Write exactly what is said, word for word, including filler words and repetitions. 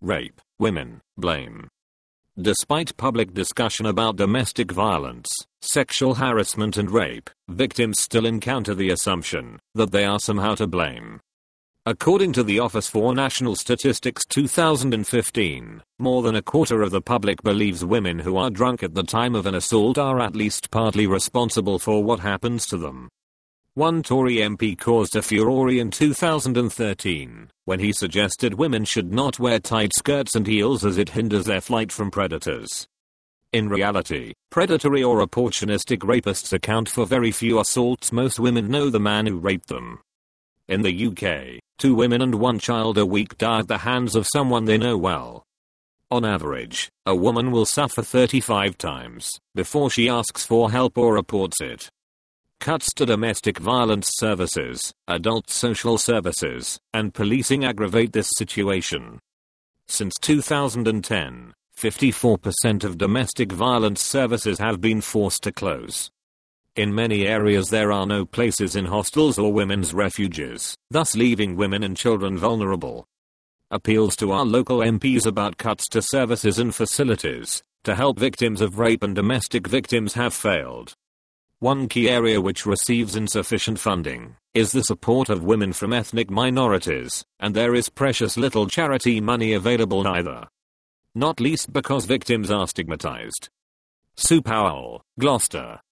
Rape, women, blame. Despite public discussion about domestic violence, sexual harassment and rape, victims still encounter the assumption that they are somehow to blame. According to the Office for National Statistics two thousand fifteen, more than a quarter of the public believes women who are drunk at the time of an assault are at least partly responsible for what happens to them. One Tory M P caused a furore in two thousand thirteen when he suggested women should not wear tight skirts and heels as it hinders their flight from predators. In reality, predatory or opportunistic rapists account for very few assaults. Most women know the man who raped them. In the U K, two women and one child a week die at the hands of someone they know well. On average, a woman will suffer thirty-five times before she asks for help or reports it. Cuts to domestic violence services, adult social services, and policing aggravate this situation. Since two thousand ten, fifty-four percent of domestic violence services have been forced to close. In many areas there are no places in hostels or women's refuges, thus leaving women and children vulnerable. Appeals to our local M Ps about cuts to services and facilities to help victims of rape and domestic victims have failed. One key area which receives insufficient funding is the support of women from ethnic minorities, and there is precious little charity money available either. Not least because victims are stigmatized. Sue Powell, Gloucester.